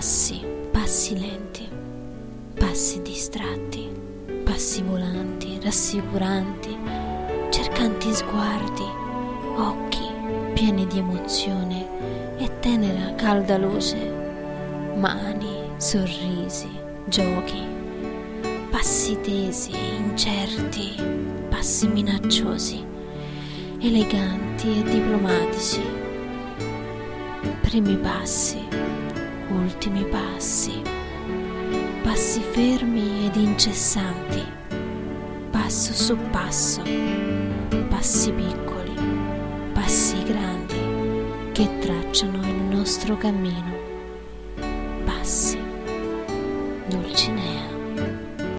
passi lenti, passi distratti, passi volanti, rassicuranti, cercanti sguardi, occhi pieni di emozione e tenera calda luce, mani, sorrisi, giochi, passi tesi, incerti, passi minacciosi, eleganti e diplomatici, primi passi, ultimi passi, passi fermi ed incessanti, passo su passo, passi piccoli, passi grandi che tracciano il nostro cammino.